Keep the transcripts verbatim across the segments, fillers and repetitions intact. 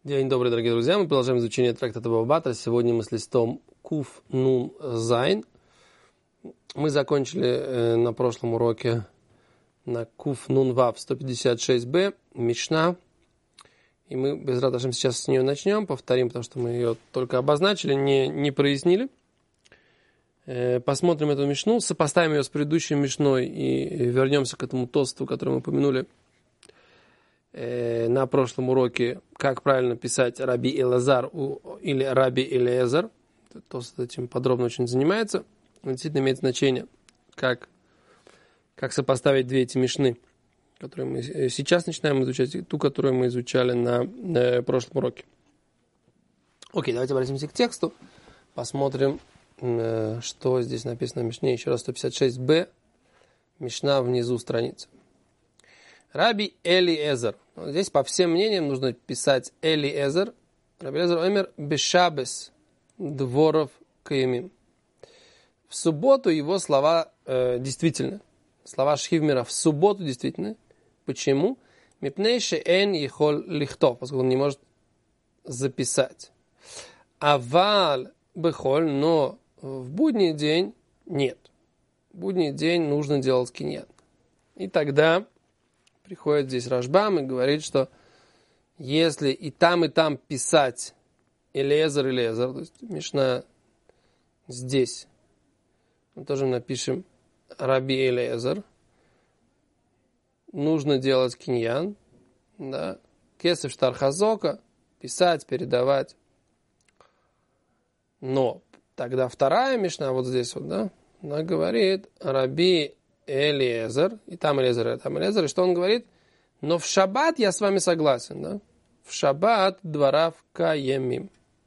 День добрый, дорогие друзья. Мы продолжаем изучение трактата Бава Батра. Сегодня мы с листом Куф Нун Зайн. Мы закончили э, на прошлом уроке на Куф Нун Вав сто пятьдесят шесть бэ, Мишна. И мы без радости сейчас с нее начнем. Повторим, потому что мы ее только обозначили, не, не прояснили. Э, посмотрим эту Мишну, сопоставим ее с предыдущей Мишной и вернемся к этому тосту, который мы упомянули на прошлом уроке, как правильно писать Раби Элазар или Раби Элиэзер. Тост этим подробно очень занимается. Действительно имеет значение, как, как сопоставить две эти мишны, которые мы сейчас начинаем изучать, и ту, которую мы изучали на, на прошлом уроке. Окей, давайте обратимся к тексту, посмотрим, что здесь написано в Мишне. Еще раз, сто пятьдесят шесть бэ, Мишна внизу страницы. Раби Элиэзер. Здесь по всем мнениям нужно писать Элиэзер. Раби Элиэзер омер бешабес дворов каямим. В субботу его слова э, действительны. Слова Шхивмера в субботу действительны. Почему? Мипнейше эн ехол лихтов, поскольку он не может записать. Аваль бехоль, но в будний день нет. В будний день нужно делать киньян. И тогда приходит здесь Рашбам и говорит, что если и там, и там писать Элиэзер, Элиэзер, то есть Мишна здесь, мы тоже напишем Раби Элиэзер, нужно делать киньян, да, кесев штар хазока, писать, передавать. Но тогда вторая Мишна, вот здесь вот, да, она говорит Раби Элиэзер, и там Элиэзер, и там Элиэзер, и что он говорит? Но в шаббат я с вами согласен, да? В шаббат дворав каемим.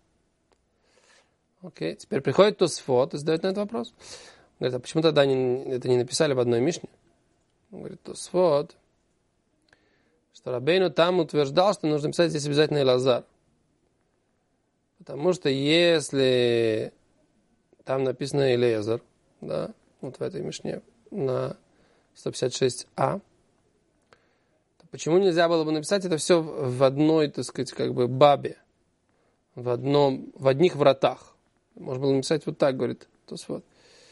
Окей, теперь приходит Тосфот и задает на этот вопрос. Говорит, а почему тогда они это не написали в одной Мишне? Он говорит, Тосфот, что Рабейну там утверждал, что нужно писать здесь обязательно Элазар. Потому что если там написано Элиэзер, да, вот в этой Мишне, на сто пятьдесят шесть а. Почему нельзя было бы написать это все в одной, так сказать, как бы бабе, в одном, в одних вратах? Можно было написать вот так, говорит Тосфот.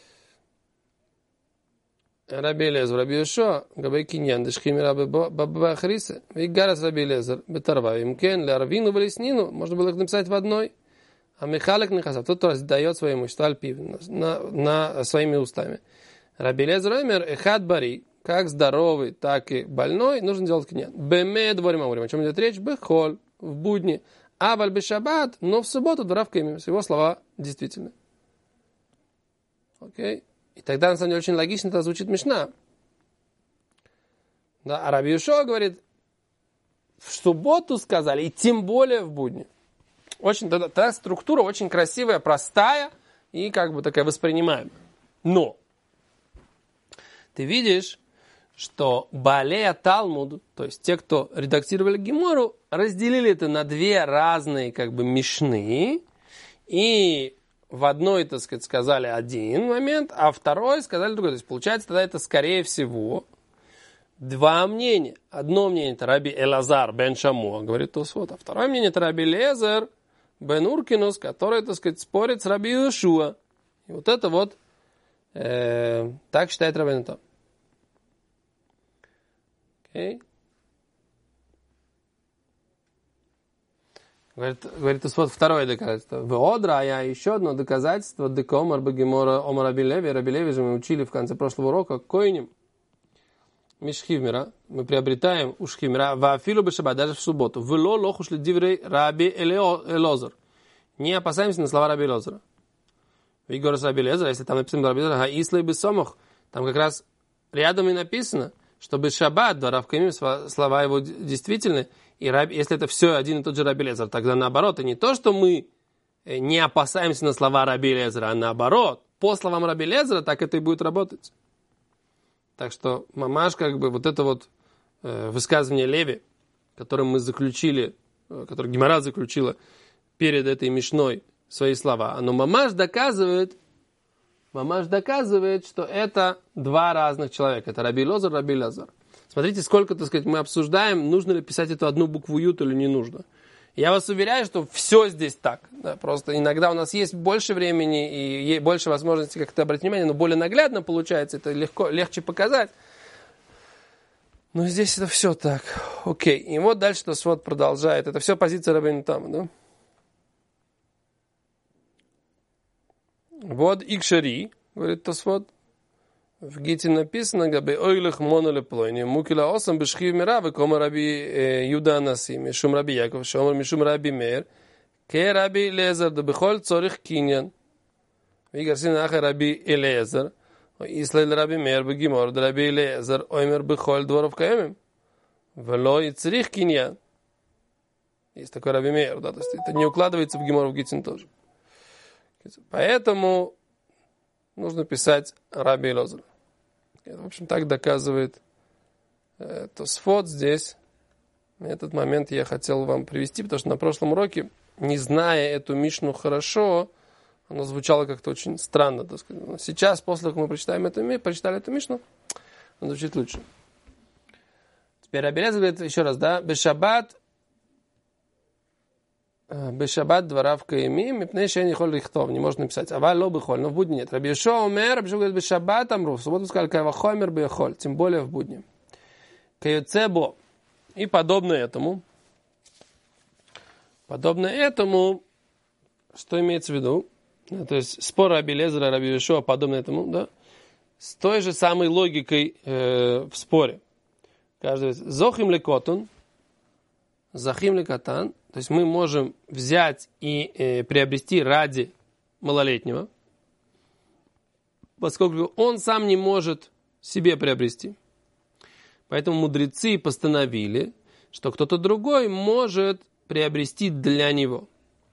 Раби Элиэзер, Раби Йошуа, габей киньян, дешхими раби баба ахрисе, вигарас Раби Элиэзер, бетарва, имкен, лярвину, валеснину, можно было их написать в одной. А Михалек Нехасав, тот, кто раздает свое имущество, альпив, на, на своими устами. Раби Элиэзер омер эхад бари, как здоровый, так и больной, нужно делать киньян. Беме дворим амурим, о чем идет речь? Бехоль, в будни. Аваль бешаббат, но в субботу дворав каямим. Его слова действительны. Окей? И тогда, на самом деле, очень логично это звучит Мишна. Да, а Раби Йошуа говорит, в субботу сказали, и тем более в будни. Очень, тогда, тогда структура очень красивая, простая и как бы такая воспринимаемая. Но ты видишь, что Баалея Талмуд, то есть те, кто редактировали Гемору, разделили это на две разные как бы мишны, и в одной, так сказать, сказали один момент, а второй сказали другой. То есть получается тогда это скорее всего два мнения. Одно мнение это Раби Элазар бен Шамуа, говорит Тосфот, а второе мнение это Раби Элиэзер бен Уркинус, который, так сказать, спорит с Раби Йошуа. И вот это вот э, так считает Рабейну Там. Okay. Говорит, говорит вот второе доказательство. В Одра, а я еще одно доказательство. Дека Омар Багимора Омар Раби Леви. Раби Леви же мы учили в конце прошлого урока. Койним. Мишхивмера. Мы приобретаем у Шхивмера. Вафилу бешаббат, даже в субботу. Вло лохуш ледиврей Раби Элиэзер. Не опасаемся на слова Раби Элиэзера. Вигорас Раби Элиэзера, если там написано Раби Элиэзера, хаислей бесомах, там как раз рядом и написано, чтобы шаббат, дворав каямим, слова его действительны, и раби, если это все один и тот же Раби Элиэзер, тогда наоборот, и не то, что мы не опасаемся на слова Раби Элиэзера, а наоборот, по словам Раби Элиэзера, так это и будет работать. Так что, мамаш, как бы, вот это вот э, высказывание Леви, которым мы заключили, э, которое Гемара заключила перед этой мишной свои слова, оно мамаш доказывает, Мамаш доказывает, что это два разных человека. Это Раби Элиэзер, Раби Элазар. Смотрите, сколько, так сказать, мы обсуждаем, нужно ли писать эту одну букву ют или не нужно. Я вас уверяю, что все здесь так. Да, просто иногда у нас есть больше времени и больше возможностей как-то обратить внимание, но более наглядно получается, это легко, легче показать. Но здесь это все так. Окей. И вот дальше Тосфот продолжает. Это все позиция Рабейну Тама, да? Вот Икшари, говорит Тосфот. В Гите написано, габе ойлых моноле плойни, мукила осам бешхив мира, векома раби Юда Анаси, мишум раби Яков, шомар мишум раби Мейр, ке раби Элиэзер, да бехоль цорих киньян. Вигарсин ахе раби Элиэзер, Ислайль раби Мейр бегимор, да раби Элиэзер, оймер бехоль дворов каемим. Вело и царих киньян. Есть такой раби Мейр, да, то есть это не укладывается в гемор в Гитин тоже. Поэтому нужно писать раби Элиэзер. В общем, так доказывает э, Тосфот здесь. Этот момент я хотел вам привести, потому что на прошлом уроке, не зная эту Мишну хорошо, оно звучало как-то очень странно. Так сказать. Но сейчас, после того, как мы прочитаем эту, прочитали эту Мишну, он звучит лучше. Теперь Раби Элиэзер говорит еще раз, да, Бешаббат, Бешаббат дворав каимим, мипней шен яхол лихтов, не можно написать. Ава ло бехоль, но в будни нет. Раби Йошуа омер, Раби Йошуа говорит, бешаббат амру, в субботу сказали, кавахомер бехоль, тем более в будни. Каюцебо. И подобно этому, подобно этому, что имеется в виду? То есть спор Раби Элиэзера и Раби Йошуа подобно этому, да? С той же самой логикой э, в споре. Каждый зохим лекотун, захим лекатан. То есть мы можем взять и э, приобрести ради малолетнего, поскольку он сам не может себе приобрести. Поэтому мудрецы постановили, что кто-то другой может приобрести для него.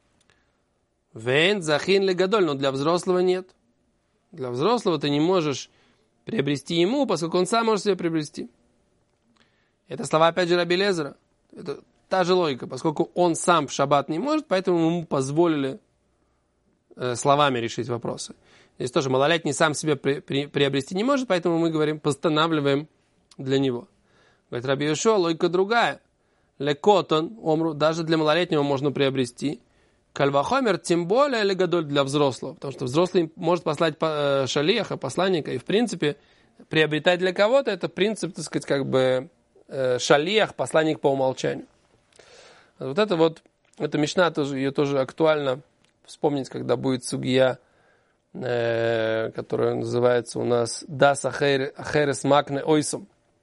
Вен захин легадоль, но для взрослого нет. Для взрослого ты не можешь приобрести ему, поскольку он сам может себе приобрести. Это слова опять же Раби Элиэзера. Это та же логика, поскольку он сам в шаббат не может, поэтому ему позволили э, словами решить вопросы. Здесь тоже малолетний сам себе при, при, приобрести не может, поэтому мы говорим, постанавливаем для него. Говорит Раби Йошуа, логика другая. Лекотон, омру, даже для малолетнего можно приобрести. Кальвахомер, тем более легадоль для взрослого, потому что взрослый может послать э, шалиаха, посланника, и в принципе приобретать для кого-то, это принцип, так сказать, как бы э, шалиах, посланник по умолчанию. Вот это вот, эта мишна, тоже, ее тоже актуально вспомнить, когда будет сугия, э, которая называется у нас «Дас ахерес макне ойсом»,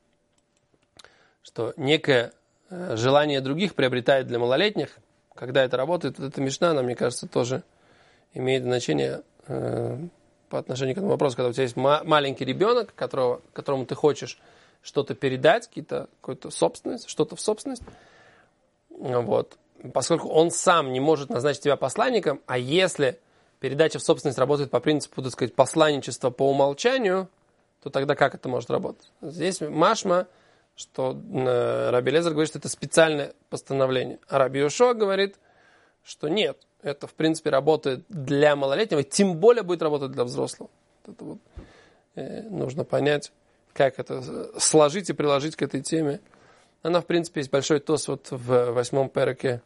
что некое э, желание других приобретает для малолетних. Когда это работает, вот эта мишна, она, мне кажется, тоже имеет значение э, по отношению к этому вопросу. Когда у тебя есть ма- маленький ребенок, которого, которому ты хочешь что-то передать, какие-то, какую-то собственность, что-то в собственность, вот. Поскольку он сам не может назначить тебя посланником, а если передача в собственность работает по принципу, так сказать, посланничества по умолчанию, то тогда как это может работать? Здесь машма, что э, Раби Элиэзер говорит, что это специальное постановление. А Раби Йошуа говорит, что нет, это в принципе работает для малолетнего, тем более будет работать для взрослого. Это вот, э, нужно понять, как это сложить и приложить к этой теме. Она, в принципе, есть большой тос вот в восьмом переке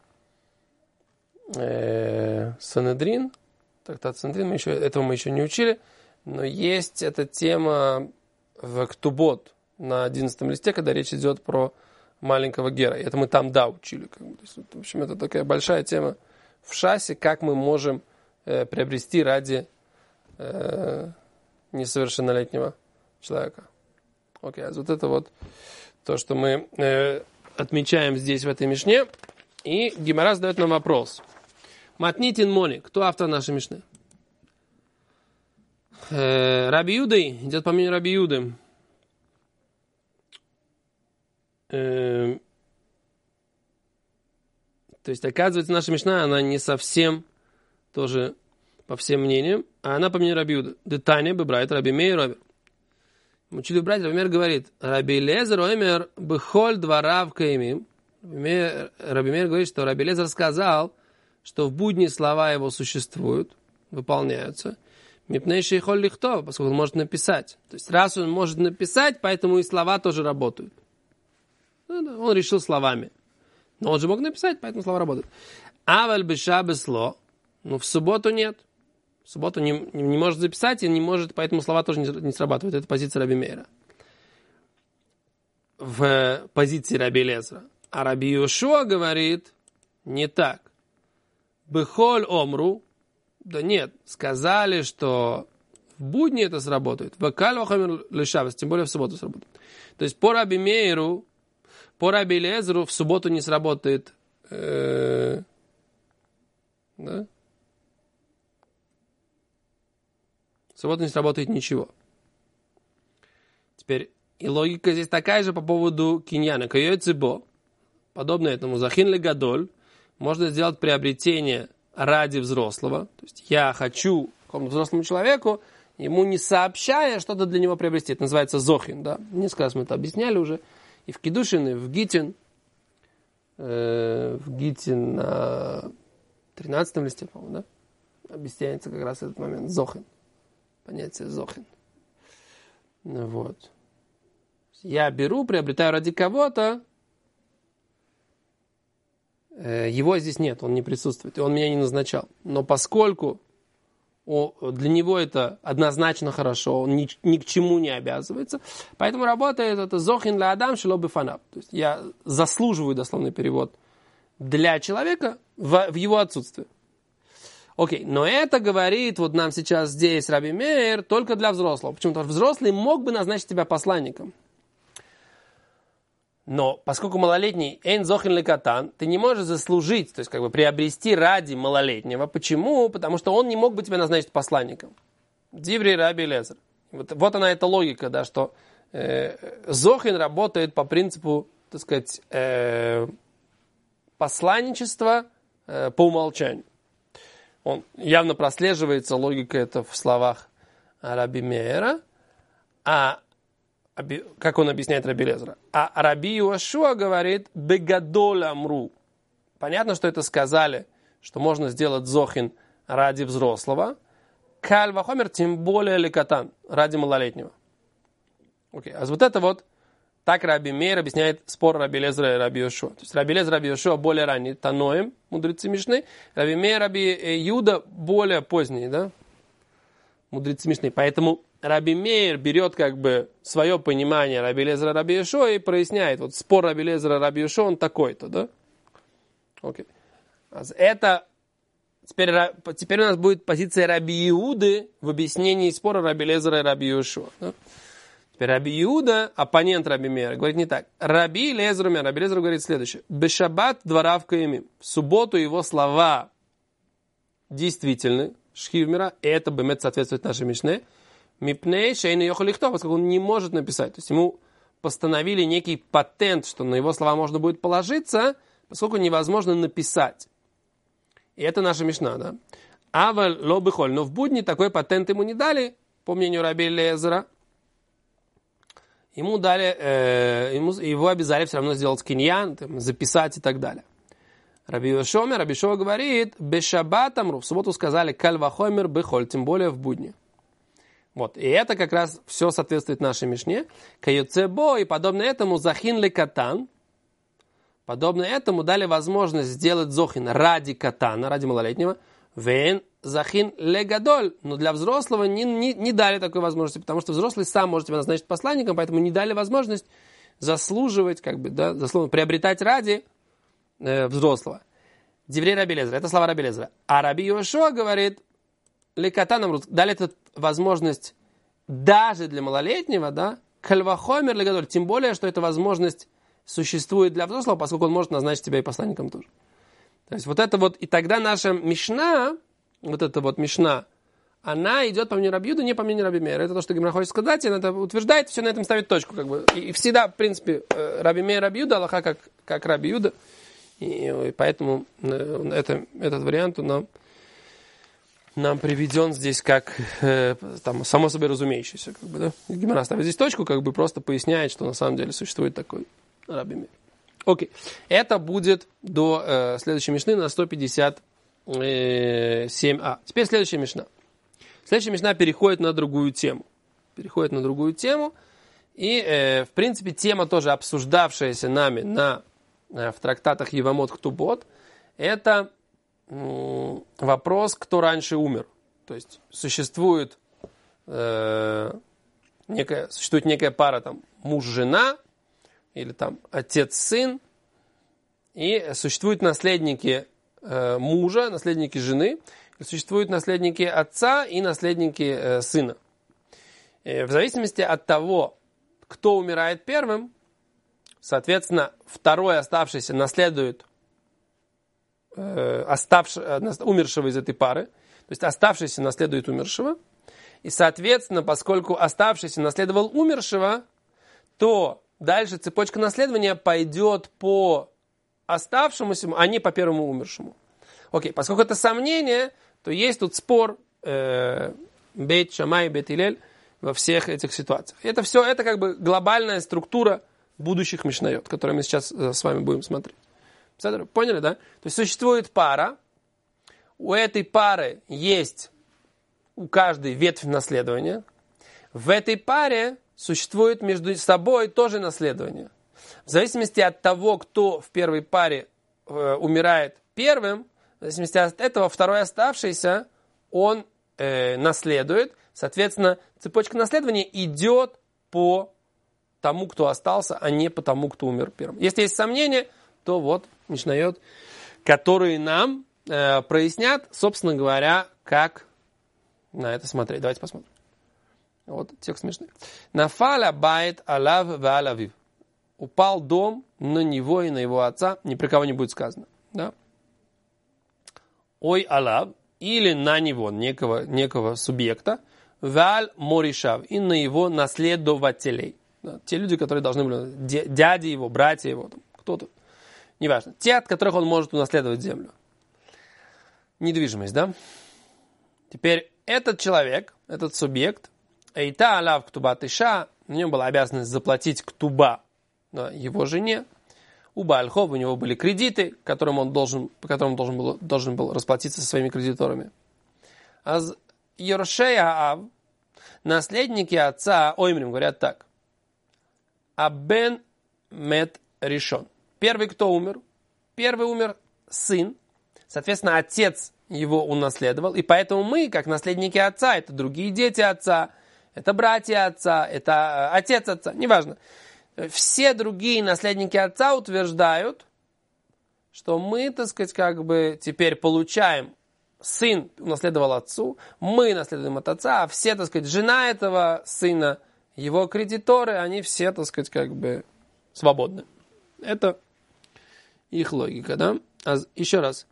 э, Санедрин. Трактат Санедрин, мы еще, этого мы еще не учили. Но есть эта тема в Ктубот на одиннадцатом листе, когда речь идет про маленького гера. И это мы там, да, учили. Как бы. То есть, в общем, это такая большая тема в шасе, как мы можем э, приобрести ради э, несовершеннолетнего человека. Окей, а вот это вот то, что мы э, отмечаем здесь в этой мишне. И Гемара задает нам вопрос. Матнитин Мони. Кто автор нашей мишны? Э, Раби Юдой. Идет по мнению Раби Юды. Э, то есть, оказывается, наша мишна, она не совсем тоже по всем мнениям, а она по мнению Раби Юды. Детание бы брать Раби Мейр Ровер. Учили брать, Раби Мейр говорит, Раби Элиэзер омер бехоль дворав каимим. Раби Мейр говорит, что Раби Элиэзер сказал, что в будни слова его существуют, выполняются. Мипней шейхоль лихтов, поскольку он может написать. То есть, раз он может написать, поэтому и слова тоже работают. Он решил словами. Но он же мог написать, поэтому слова работают. Аваль бешабесло, ну в субботу нет. В субботу не, не, не может записать и не может, поэтому слова тоже не, не срабатывают. Это позиция Раби Мейра. В позиции Раби Элиэзера. А Раби Йошуа говорит не так. Бехоль омру, да нет, сказали, что в будни это сработает. Вакаль вахамер лешабес, тем более в субботу сработает. То есть по Раби Мейру, по Раби Элиэзеру в субботу не сработает. Э, да? В субботу не сработает ничего. Теперь и логика здесь такая же по поводу киньяна. Кайоцебо, подобно этому, захин ле гадоль, можно сделать приобретение ради взрослого. То есть я хочу какому-то взрослому человеку, ему не сообщая, что-то для него приобрести. Это называется зохин. Да? Несколько раз мы это объясняли уже. И в Кидушин, и в Гитин. Э, в Гитин на тринадцатом листе, по-моему, да? Объясняется как раз этот момент. Зохин. Понятие зохин. Ну, вот. Я беру, приобретаю ради кого-то. Его здесь нет, он не присутствует, и он меня не назначал. Но поскольку для него это однозначно хорошо, он ни, ни к чему не обязывается, поэтому работает это зохин ля адам шело бифанав. То есть я заслуживаю, дословный перевод, для человека в, в его отсутствии. Окей, но это говорит вот нам сейчас здесь Раби Мейр только для взрослого. Почему? Потому что взрослый мог бы назначить тебя посланником. Но поскольку малолетний эйн зохин ле катан, ты не можешь заслужить, то есть как бы приобрести ради малолетнего. Почему? Потому что он не мог бы тебя назначить посланником. Диври Раби Элиэзер. Вот, вот она эта логика, да, что э, зохин работает по принципу, так сказать, э, посланничества э, по умолчанию. Он явно прослеживается, логика это в словах Раби Мейра, а как он объясняет Раби Элиэзера. А Раби Йошуа говорит бегадоль амру. Понятно, что это сказали, что можно сделать зохин ради взрослого. Каль вахомер, тем более лекатан, ради малолетнего. Окей, а вот это вот так Раби Мейр объясняет спор Раби Элиэзера и Раби Йошуа. То есть Раби Элиэзер и Раби Йошуа более ранние, таноим, мудрецы Мишны. Раби Мейр, Раби Юда более поздние, да? Мудрецы Мишны. Поэтому Раби Мейр берет как бы свое понимание Раби Элиэзера, Раби Йошуа и проясняет. Вот спор Раби Элиэзера, Раби Йошуа, он такой-то, да? Окей. Это теперь, теперь у нас будет позиция Раби Иуды в объяснении спора Раби Элиэзера и Раби Йошуа. Да? Теперь Раби Иуда, оппонент Раби Мейра, говорит не так. Раби Элиэзер, Раби Элиэзер говорит следующее. Бешаббат дварав каимим. В субботу его слова действительны. Шхивмера, и это бемет соответствует нашей Мишне. Мипней шейна йохалихто, поскольку он не может написать. То есть ему постановили некий патент, что на его слова можно будет положиться, поскольку невозможно написать. И это наша Мишна, да. Аваль лобыхоль. Но в будни такой патент ему не дали, по мнению Раби Элиэзера. Ему дали, э, ему, его обязали все равно сделать киньян, там, записать и так далее. Раби Йошуа, Раби Йошуа говорит, бешаббат амру, в субботу сказали, каль вахомер бехоль, тем более в будни. Вот, и это как раз все соответствует нашей Мишне. Кайоцебо, и подобно этому захин ле катан, подобно этому дали возможность сделать зохин ради катана, ради малолетнего, вен захин ле гадоль, но для взрослого не, не, не дали такой возможности, потому что взрослый сам может тебя назначить посланником, поэтому не дали возможность заслуживать, как бы, да, заслуживать, приобретать ради э, взрослого. Диврей Раби Элиэзера, это слова Раби Элиэзера. А Раби Йошуа говорит, ле катан, дали эту возможность даже для малолетнего, да, кальвахомер ле гадоль, тем более, что эта возможность существует для взрослого, поскольку он может назначить тебя и посланником тоже. То есть вот это вот, и тогда наша Мишна, вот эта вот Мишна, она идет по мнению Раби Юды, не по мнению Раби Мейра. Это то, что Гемара хочет сказать, и она это утверждает, все на этом ставит точку. Как бы. И, и всегда, в принципе, Раби Мейр, Раби Юда, Аллаха как, как Раби Юда. И, и поэтому это, этот вариант нам, нам приведен здесь как э, там, само собой разумеющийся. Как бы, да? Гемара ставит здесь точку, как бы просто поясняет, что на самом деле существует такой Раби Мейр. Окей. Это будет до э, следующей Мишны на сто пятьдесят семь а. Теперь следующая Мишна. Следующая Мишна переходит на другую тему. Переходит на другую тему. И, э, в принципе, тема тоже обсуждавшаяся нами на в трактатах Евамот Ктубот, это вопрос, кто раньше умер. То есть существует, э, некая, существует некая пара там, муж-жена или там отец-сын, и существуют наследники э, мужа, наследники жены, и существуют наследники отца и наследники э, сына. И в зависимости от того, кто умирает первым, соответственно, второй оставшийся наследует э, оставший, умершего из этой пары, то есть оставшийся наследует умершего, и, соответственно, поскольку оставшийся наследовал умершего, то дальше цепочка наследования пойдет по оставшемуся, а не по первому умершему. Окей, поскольку это сомнение, то есть тут спор э, Бейт Шамай, Бейт Илель во всех этих ситуациях. Это все, это как бы глобальная структура будущих мишнайот, которые мы сейчас э, с вами будем смотреть. Поняли, да? То есть существует пара, у этой пары есть у каждой ветвь наследования, в этой паре существует между собой тоже наследование. В зависимости от того, кто в первой паре э, умирает первым, в зависимости от этого второй оставшийся, он э, наследует. Соответственно, цепочка наследования идет по тому, кто остался, а не по тому, кто умер первым. Если есть сомнения, то вот мишнайот, которые нам э, прояснят, собственно говоря, как на это смотреть. Давайте посмотрим. Вот текст смешный. Нафаля байт алав ва алавив. Упал дом на него и на его отца. Ни при кого не будет сказано. Да? Ой алав. Или на него, некого, некого субъекта. Валь моришав. И на его наследователей. Да? Те люди, которые должны были... Дяди его, братья его. Там, кто-то. Неважно. Те, от которых он может унаследовать землю. Недвижимость, да? Теперь этот человек, этот субъект, Эйта алав ктуба тыша, у него была обязанность заплатить ктуба, да, его жене. У Баальхов у него были кредиты, которым он должен, по которым он должен был, должен был расплатиться со своими кредиторами. А Йоршей Аав, наследники отца, оймрим, говорят так. Абен мет решен. Первый, кто умер? Первый умер сын. Соответственно, отец его унаследовал. И поэтому мы, как наследники отца, это другие дети отца, это братья отца, это отец отца, неважно. Все другие наследники отца утверждают, что мы, так сказать, как бы теперь получаем, сын унаследовал отцу, мы наследуем от отца, а все, так сказать, жена этого сына, его кредиторы, они все, так сказать, как бы свободны. Это их логика, да? А еще раз.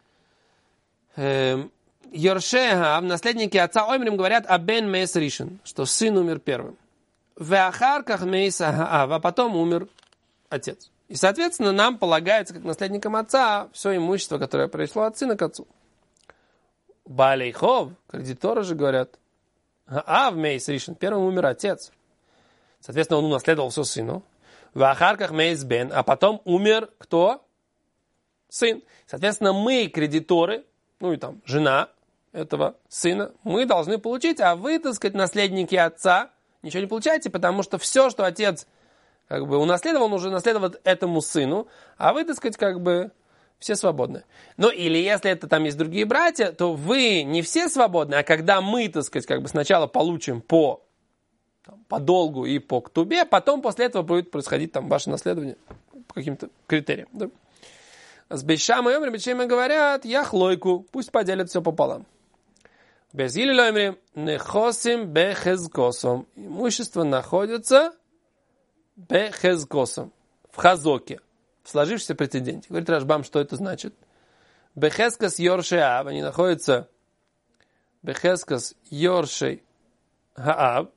Йоршеха, наследники отца Оймрим говорят абен мейс ришен, что сын умер первым. Веахарках мейс аав, а потом умер отец. И, соответственно, нам полагается, как наследникам отца, все имущество, которое пришло от сына к отцу. Балейхов, кредиторы же говорят, аав мейс ришен, первым умер отец. Соответственно, он унаследовал все сыну. Веахарках мейс бен, а потом умер кто? Сын. Соответственно, мы, кредиторы, ну и там жена этого сына, мы должны получить, а вы, так сказать, наследники отца, ничего не получаете, потому что все, что отец как бы унаследовал, он уже наследует этому сыну, а вы, так сказать, как бы все свободны. Ну или если это там есть другие братья, то вы не все свободны, а когда мы, так сказать, как бы сначала получим по, там, по долгу и по ктубе, потом после этого будет происходить там ваше наследование по каким-то критериям. Да? С Бейшам и Омри, Бейшам говорят, я хлойку, пусть поделят все пополам. Без Гилли Омри, нехосим бехезкосом. Имущество находится бехезкосом, в хазоке, в сложившемся прецеденте. Говорит Рашбам, что это значит? Бехезкос йоршей аав, они находятся бехезкос йоршей аав,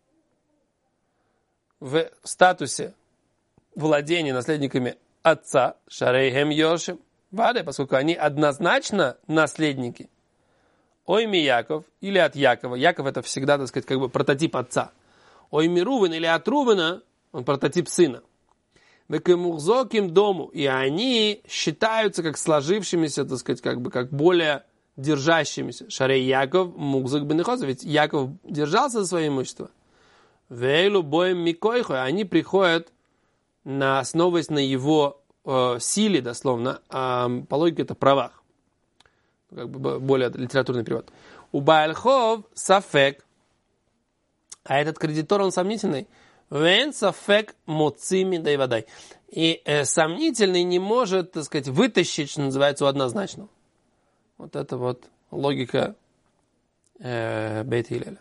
в статусе владения наследниками отца, шарейхем йоршем, ваде, поскольку они однозначно наследники. Ойми Яков, или от Якова. Яков это всегда, так сказать, как бы прототип отца. Ойми Рувен, или от Рувена, он прототип сына. Векемухзоким дому, и они считаются как сложившимися, так сказать, как бы, как более держащимися. Шарей Яков, мухзок бенехоза, ведь Яков держался за свое имущество. Вейлу боем микойхо, они приходят на основываясь на его э, силе, дословно, а по логике это правах. Как бы более литературный перевод. У Баальхов сафек, а этот кредитор, он сомнительный. Вен сафек моцими дай водай. И э, сомнительный не может, так сказать, вытащить, что называется, у однозначного. Вот это вот логика э, Бейт Хиллеля.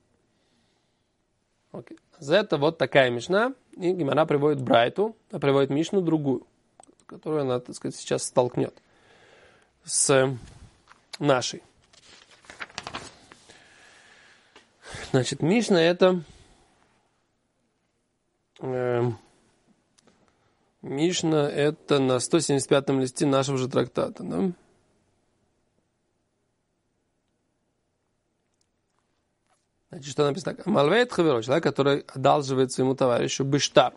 Окей. За это вот такая мишна. И Гемара приводит Брайту, а приводит мишну другую, которую она, так сказать, сейчас столкнет с нашей. Значит, мишна это э, мишна это на сто семьдесят пятом листе нашего же трактата, да? Значит, что написано так? Малвейт хаверо, человек, который одалживает своему товарищу бештар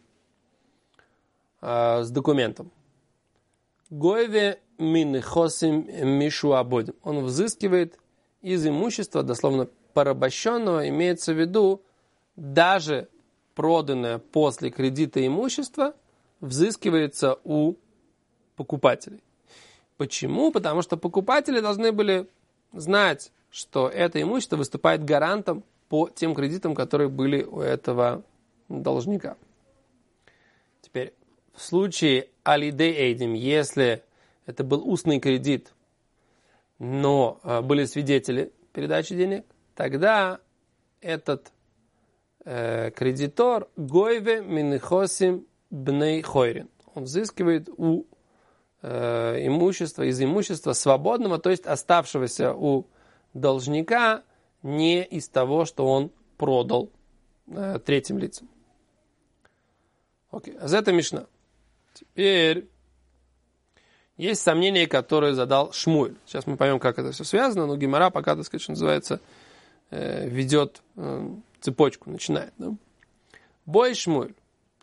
э, с документом. Гойве минхосим мишу абодим. Он взыскивает из имущества, дословно порабощенного, имеется в виду даже проданное после кредита имущество взыскивается у покупателей. Почему? Потому что покупатели должны были знать, что это имущество выступает гарантом по тем кредитам, которые были у этого должника. Теперь, в случае алидей эйдим, если это был устный кредит, но э, были свидетели передачи денег, тогда этот э, кредитор гойве минхосим бней хойрин. Он взыскивает у э, имущества, из имущества свободного, то есть оставшегося у должника, не из того, что он продал э, третьим лицам. Окей, а за это мишна. Теперь есть сомнения, которые задал Шмуэль. Сейчас мы поймем, как это все связано, но Гемара пока, так сказать, что называется, э, ведет э, цепочку, начинает. Да? Бой Шмуэль.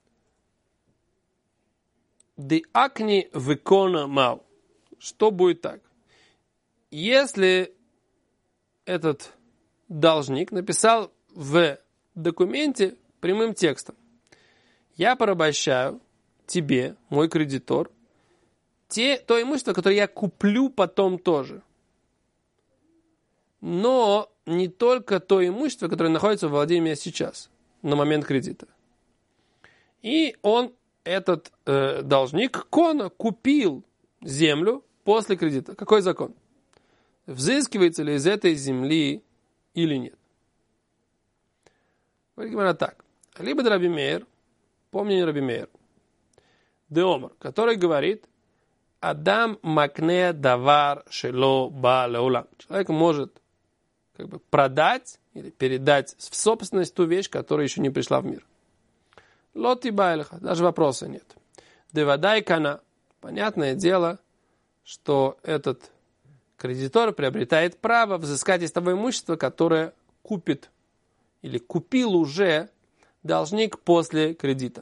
Ди акни векона мау. Что будет так? Если этот должник написал в документе прямым текстом: я порабощаю тебе, мой кредитор, те, то имущество, которое я куплю потом тоже. Но не только то имущество, которое находится в владении меня сейчас, на момент кредита. И он, этот э, должник, Кона, купил землю после кредита. Какой закон? Взыскивается ли из этой земли или нет? Говорит Гемара так. Либо Раби Меир, помни Раби Меир, Деомар, который говорит: Адам макне давар шело ба леулам. Человек может как бы продать или передать в собственность ту вещь, которая еще не пришла в мир. Лоти байлиха, даже вопроса нет. Девадай кана. Понятное дело, что этот кредитор приобретает право взыскать из того имущества, которое купит или купил уже должник после кредита.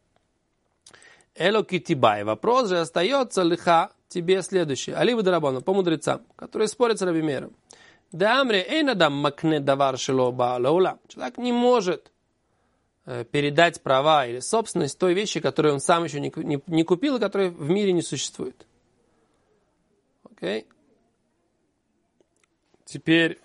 Эло китибай. Вопрос же остается лиха тебе следующий. Алива дарабана, по мудрецам, которые спорят с Раби Меиром. Да амре эйнадам макне давар шело ба леулам. Человек не может э, передать права или собственность той вещи, которую он сам еще не, не, не купил и которая в мире не существует. Окей? Теперь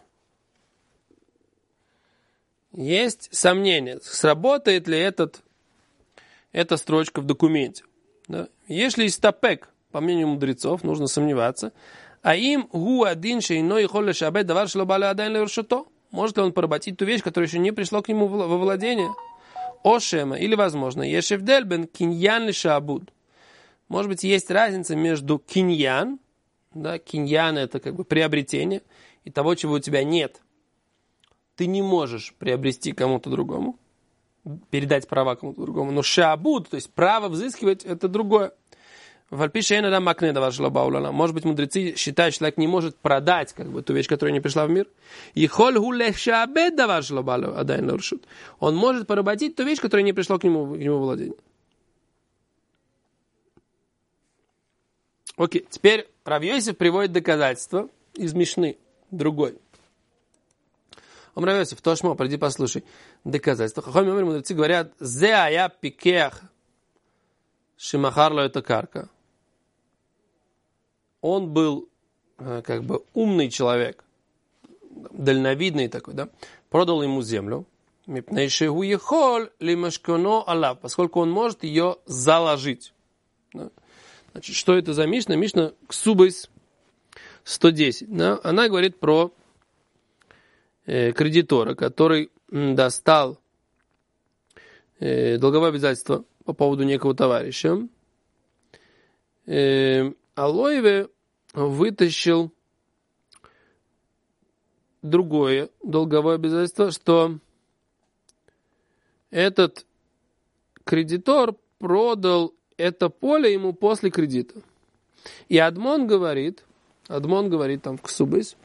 есть сомнение, сработает ли этот эта строчка в документе. Да? Если истапек, по мнению мудрецов, нужно сомневаться, а им гу один шейной холе шабет давар шло бале адайн лершото. Может ли он поработить ту вещь, которая еще не пришла к нему во владение? Ошема, или, возможно, ешевдель бен киньян ли шабуд. Может быть, есть разница между киньян, да, киньян это как бы приобретение, и того, чего у тебя нет. Ты не можешь приобрести кому-то другому, передать права кому-то другому. Но шабуд, то есть право взыскивать, это другое. Может быть, мудрецы считают, что человек не может продать как бы, ту вещь, которая не пришла в мир. Он может поработить ту вещь, которая не пришла к нему, к нему в владение. Окей, теперь Рав Йосеф приводит доказательство из Мишны, другой. Он Рав Йосеф, Тошмо, приди послушай. Доказательства. Хахами мудрецы говорят: «Зе ая пикех Шимахарло это карка. Он был как бы умный человек, дальновидный такой, да, продал ему землю, поскольку он может ее заложить. Да. Значит, что это за Мишна? Мишна Ксубис сто десять. Да. Она говорит про э, кредитора, который м, достал э, долговое обязательство по поводу некого товарища. Э, Алоеве вытащил другое долговое обязательство, что этот кредитор продал это поле ему после кредита. И Адмон говорит, Адмон говорит там в Ксубис,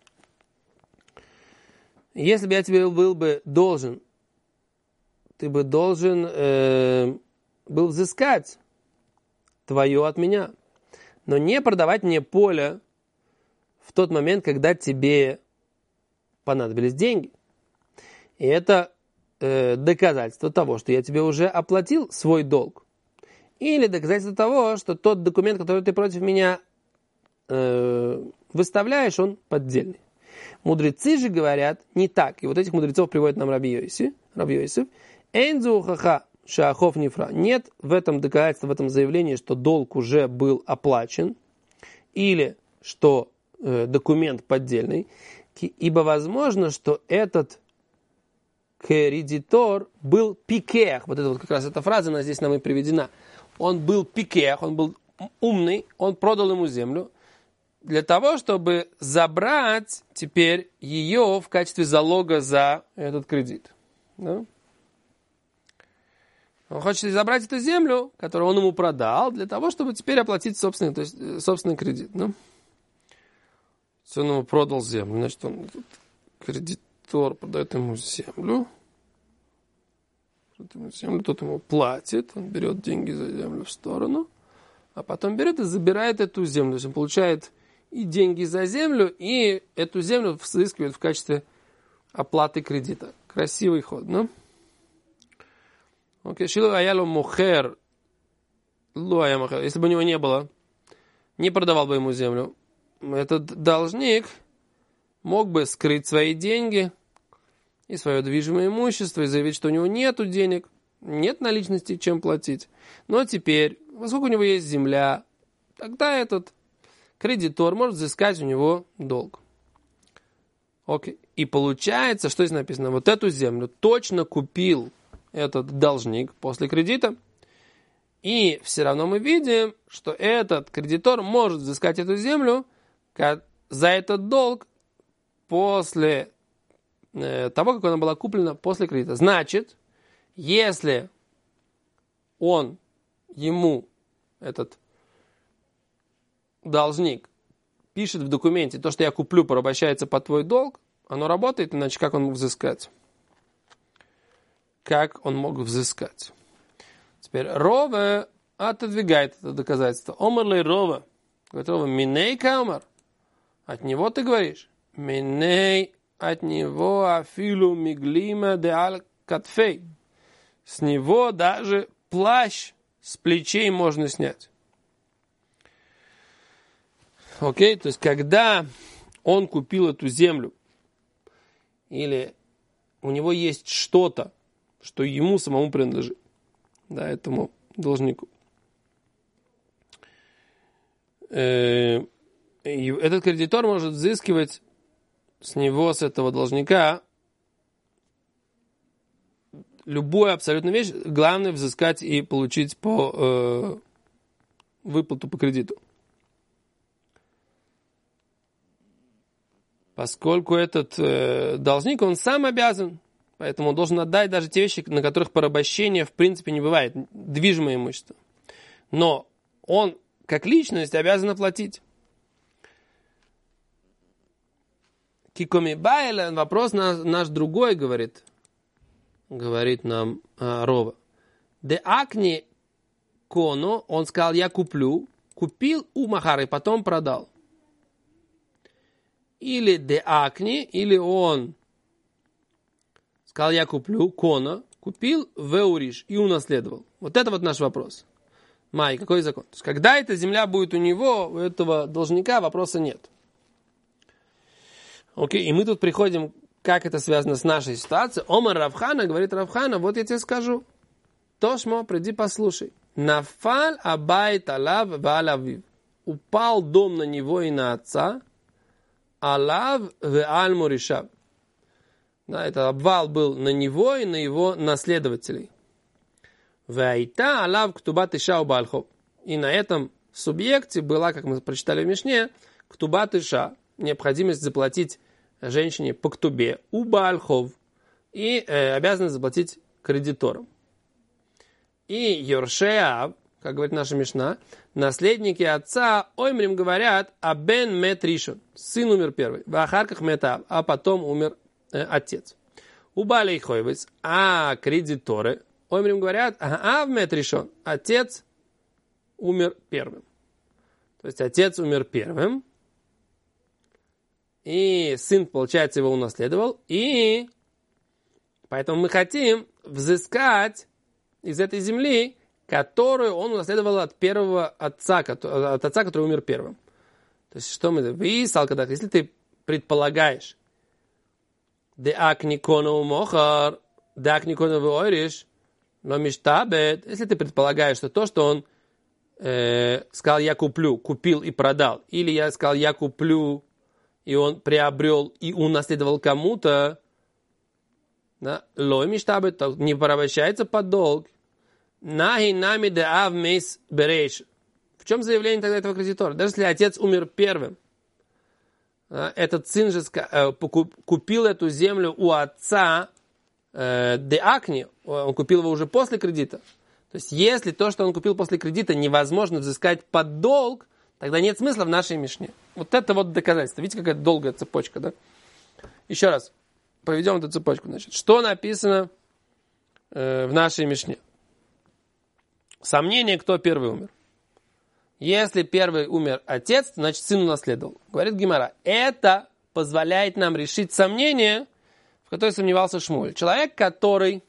если бы я тебе был бы должен, ты бы должен э, был взыскать твое от меня, но не продавать мне поле в тот момент, когда тебе понадобились деньги. И это э, доказательство того, что я тебе уже оплатил свой долг. Или доказательство того, что тот документ, который ты против меня э, выставляешь, он поддельный. Мудрецы же говорят не так. И вот этих мудрецов приводит нам Раби Йоси, Раби Йосиф. Энзу хаха шахов нефра. Нет в этом доказательства, в этом заявлении, что долг уже был оплачен. Или что э, документ поддельный. Ибо возможно, что этот кредитор был пикех. Вот это вот как раз эта фраза, она здесь нам и приведена. Он был пикех, он был умный, он продал ему землю для того, чтобы забрать теперь ее в качестве залога за этот кредит. Да? Он хочет забрать эту землю, которую он ему продал, для того, чтобы теперь оплатить собственный, то есть, собственный кредит. Да? Он ему продал землю, значит, он кредитор продает ему землю, продает ему землю, тот ему платит, он берет деньги за землю в сторону, а потом берет и забирает эту землю. То есть он получает и деньги за землю, и эту землю взыскивает в качестве оплаты кредита. Красивый ход, ну? Окей, шилу аялу мухер, луая мухер. Если бы у него не было, не продавал бы ему землю, этот должник мог бы скрыть свои деньги и свое движимое имущество и заявить, что у него нет денег, нет наличности, чем платить. Но теперь, поскольку у него есть земля, тогда этот кредитор может взыскать у него долг. Окей. И получается, что здесь написано, вот эту землю точно купил этот должник после кредита, и все равно мы видим, что этот кредитор может взыскать эту землю за этот долг после э, того, как она была куплена после кредита. Значит, если он, ему, этот должник, пишет в документе, то, что я куплю, порабощается под твой долг, оно работает, иначе как он мог взыскать? Как он мог взыскать? Теперь Рова отодвигает это доказательство. Омарлей Рова. Говорит Рова, миней камар. От него ты говоришь? Миней, от него афилу миглима де аль катфей. С него даже плащ с плечей можно снять. Окей, то есть когда он купил эту землю, или у него есть что-то, что ему самому принадлежит, да, этому должнику, э- и этот кредитор может взыскивать с него, с этого должника, любую абсолютно вещь, главное взыскать и получить по э, выплату по кредиту. Поскольку этот э, должник, он сам обязан, поэтому он должен отдать даже те вещи, на которых порабощения в принципе не бывает, движимое имущество. Но он, как личность, обязан оплатить. Кикоми Байла, вопрос наш, наш другой, говорит, говорит нам а, Рова. Де акни коно, он сказал, я куплю, купил у Махара и потом продал. Или де акни, или он сказал, я куплю, коно, купил, веуриш и унаследовал. Вот это вот наш вопрос. Май, какой закон? То есть, когда эта земля будет у него, у этого должника, вопроса нет. Окей, и мы тут приходим, как это связано с нашей ситуацией. Омар Равхана, говорит Равхана, вот я тебе скажу. Тошмо, приди послушай. Нафаль абайт алав валавив. Упал дом на него и на отца. Алав в аль-муришав. Да, это обвал был на него и на его наследователей. Вайта алав ктубат иша у бальхов. И на этом субъекте была, как мы прочитали в Мишне, ктубат иша, необходимость заплатить женщине по ктубе у бальхов и э, обязанность заплатить кредиторам. И Йоршеав, как говорит наша Мишна, наследники отца оймрим говорят, а бен мет ришон, сын умер первый, в ахарках метав, а потом умер э, отец. У балей хойвец, а кредиторы оймрим говорят, а в мет ришон, отец умер первым. То есть отец умер первым, и сын, получается, его унаследовал, и поэтому мы хотим взыскать из этой земли, которую он унаследовал от первого отца, от отца, который умер первым. То есть, что мы... Вы, Салкадах, если ты предполагаешь, деак никону мохар, деак никону войриш, но миштабет, если ты предполагаешь, что то, что он э, сказал, я куплю, купил и продал, или я сказал, я куплю, и он приобрел и унаследовал кому-то, да, лой миштабет, не порабощается под долг. Нахи нами де ав мейс берейш. В чем заявление тогда этого кредитора? Даже если отец умер первым, этот сын же купил эту землю у отца де акни, он купил его уже после кредита. То есть, если то, что он купил после кредита, невозможно взыскать под долг, тогда нет смысла в нашей Мишне. Вот это вот доказательство. Видите, какая долгая цепочка, да? Еще раз, проведем эту цепочку. Значит, что написано э, в нашей Мишне? Сомнение, кто первый умер. Если первый умер отец, значит сын унаследовал. Говорит Гемара, это позволяет нам решить сомнение, в которое сомневался Шмуль. Человек, который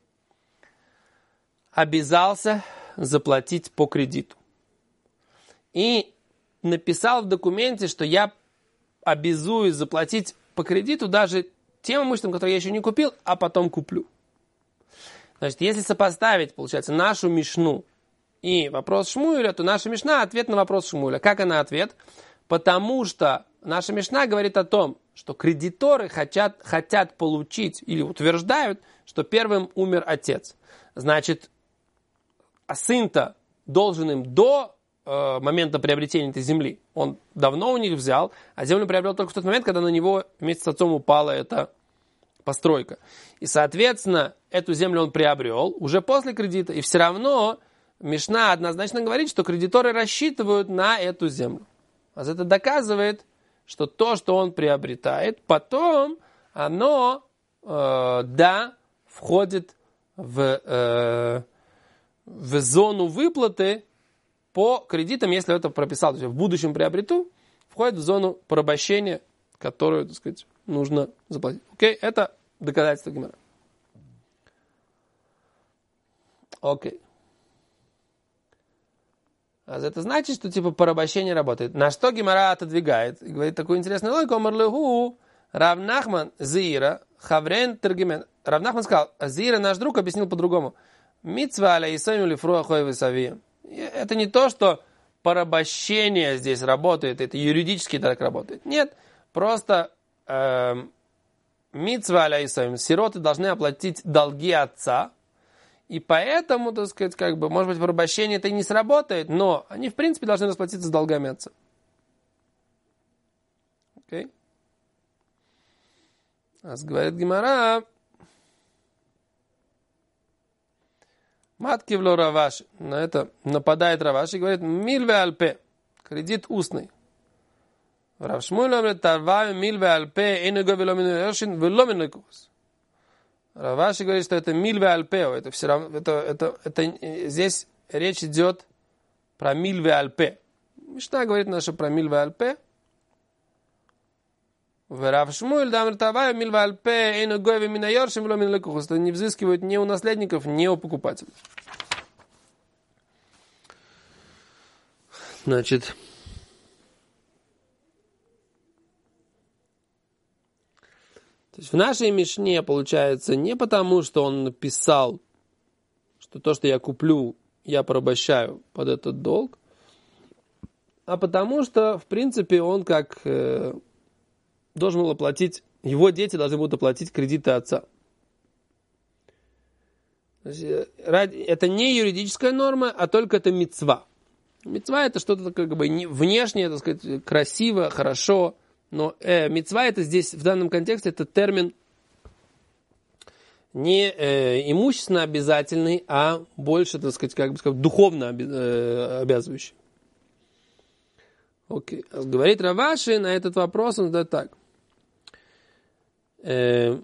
обязался заплатить по кредиту. И написал в документе, что я обязуюсь заплатить по кредиту даже тем имуществом, которое я еще не купил, а потом куплю. Значит, если сопоставить, получается, нашу Мишну и вопрос Шмуэля, то наша Мишна – ответ на вопрос Шмуэля. Как она ответ? Потому что наша Мишна говорит о том, что кредиторы хотят, хотят получить или утверждают, что первым умер отец. Значит, а сын-то должен им до э, момента приобретения этой земли. Он давно у них взял, а землю приобрел только в тот момент, когда на него вместе с отцом упала эта постройка. И, соответственно, эту землю он приобрел уже после кредита. И все равно Мишна однозначно говорит, что кредиторы рассчитывают на эту землю. А это доказывает, что то, что он приобретает, потом оно, э, да, входит в, э, в зону выплаты по кредитам, если это прописал. То есть в будущем приобрету, входит в зону порабощения, которую, так сказать, нужно заплатить. Окей, это доказательство Гемара. Окей. А это значит, что типа порабощение работает. На что Гемара отодвигает? И говорит такую интересную логику. Омарлыгу Рав Нахман Зира Хаврен Тергемен. Рав Нахман сказал, Зира, наш друг, объяснил по-другому. Митцва аля исамим лифруа хой висавием. Это не то, что порабощение здесь работает, это юридически так работает. Нет, просто э, митцва аля исамим. Сироты должны оплатить долги отца. И поэтому, так сказать, как бы, может быть, порабощение это и не сработает, но они, в принципе, должны расплатиться с долгами отца. Окей? А говорит Гемара, матки вло Раваши. На это нападает Раваши и говорит, мильве альпе, кредит устный. Рав Шмуэль говорит, тарваю мильве альпе, эйного веломину эршин, веломину кус. Раваши говорит, что это мильве альпе, это все равно, это, это, это, здесь речь идет про мильве альпе. Мишна говорит наша про мильве альпе. Рав Шмуэль дамр тавай мильве альпе, эйно гойве минайоршим, вломин лекухус. Это не взыскивают ни у наследников, ни у покупателей. Значит, то есть в нашей Мишне получается не потому, что он написал, что то, что я куплю, я порабощаю под этот долг, а потому что, в принципе, он как э, должен был оплатить, его дети должны будут оплатить кредиты отца. То есть, это не юридическая норма, а только это мицва. Мицва это что-то как бы внешнее, так сказать, красиво, хорошо. Но э, мицва это здесь, в данном контексте, это термин не э, имущественно обязательный, а больше, так сказать, как бы сказать, духовно оби- э, обязывающий. Окей. Говорит Рав Аши на этот вопрос, он задает так. Э,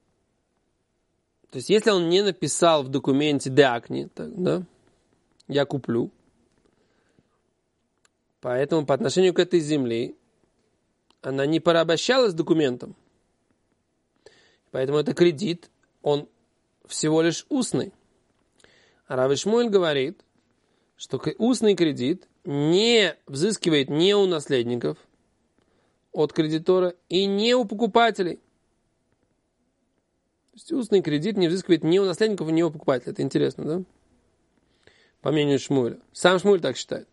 то есть, если он не написал в документе «деакни», так, да, я куплю, поэтому по отношению к этой земле она не порабощалась документом. Поэтому это кредит, он всего лишь устный. А Рав Шмуэль говорит, что устный кредит не взыскивает ни у наследников от кредитора и не у покупателей. То есть устный кредит не взыскивает ни у наследников, ни у покупателей. Это интересно, да? По мнению Шмуэля. Сам Шмуэль так считает.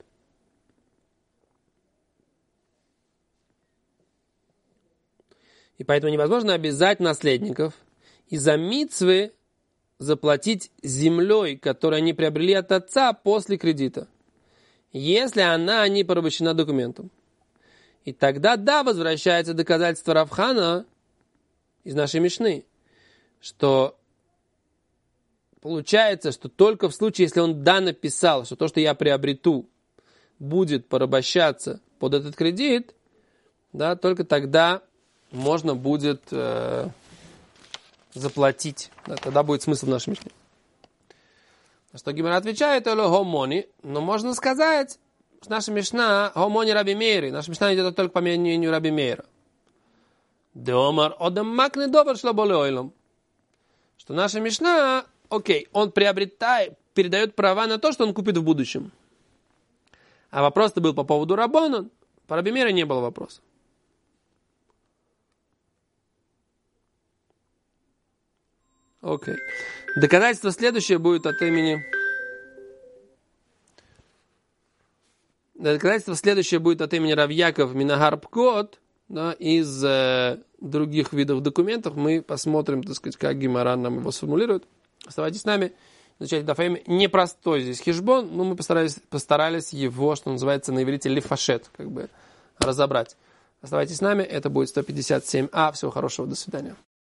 И поэтому невозможно обязать наследников из-за мицвы заплатить землей, которую они приобрели от отца после кредита, если она не порабощена документом. И тогда, да, возвращается доказательство Рав Хана из нашей Мишны, что получается, что только в случае, если он да написал, что то, что я приобрету, будет порабощаться под этот кредит, да, только тогда можно будет э, заплатить. Да, тогда будет смысл в нашей Мишне. На что Гимара отвечает, это гомони, но можно сказать, что наша Мишна гомони Раби Мейри. Наша Мишна идет только по мнению Раби Мейра. Деомар одам макне довар шлаболе ойлом. Что наша Мишна, окей, он приобретает, передает права на то, что он купит в будущем. А вопрос-то был по поводу Рабонан. По Раби Мейру не было вопроса. Окей. Доказательство следующее будет от имени... Доказательство следующее будет от имени Рав Яков Минагар Пкот, да, из э, других видов документов. Мы посмотрим, так сказать, как Гемара нам его сформулирует. Оставайтесь с нами. Изучайте Дафаим. Непростой здесь хижбон, но мы постарались, постарались его, что называется на иврите лифашет, как бы разобрать. Оставайтесь с нами. Это будет сто пятьдесят семь а. Всего хорошего. До свидания.